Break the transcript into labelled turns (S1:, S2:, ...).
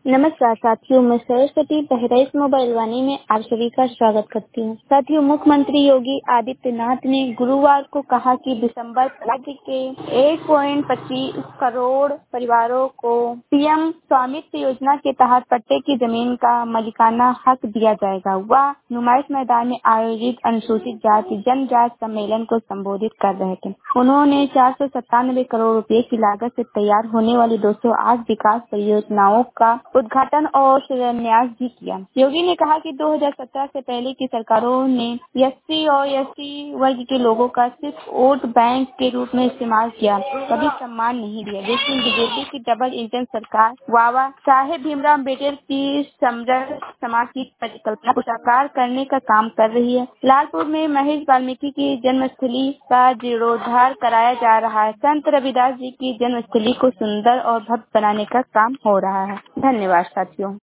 S1: नमस्कार साथियों, मैं सरस्वती बहराइच मोबाइल वाणी में आप सभी का स्वागत करती हूँ। साथियों, मुख्यमंत्री योगी आदित्यनाथ ने गुरुवार को कहा कि दिसंबर राज्य के 1.25 करोड़ परिवारों को पीएम स्वामित्व योजना के तहत पट्टे की जमीन का मालिकाना हक दिया जाएगा। वह नुमाइश मैदान में आयोजित अनुसूचित जाति जनजाति सम्मेलन को संबोधित कर रहे थे। उन्होंने 497 करोड़ रुपए की लागत से तैयार होने वाली 208 विकास परियोजनाओं का उद्घाटन और शिलान्यास भी किया। योगी ने कहा कि 2017 से पहले की सरकारों ने एससी और एसटी वर्ग के लोगों का सिर्फ वोट बैंक के रूप में इस्तेमाल किया, कभी सम्मान नहीं दिया। लेकिन बीजेपी की डबल इंजन सरकार बाबा साहेब भीमराव अम्बेडकर की समरस समाज की परिकल्पना को साकार करने का काम कर रही है। लालपुर में महर्षि वाल्मीकि की जन्मस्थली का जीर्णोद्धार कराया जा रहा है। संत रविदास जी की जन्मस्थली को सुंदर और भव्य बनाने का काम हो रहा है। धन्यवाद साथियों।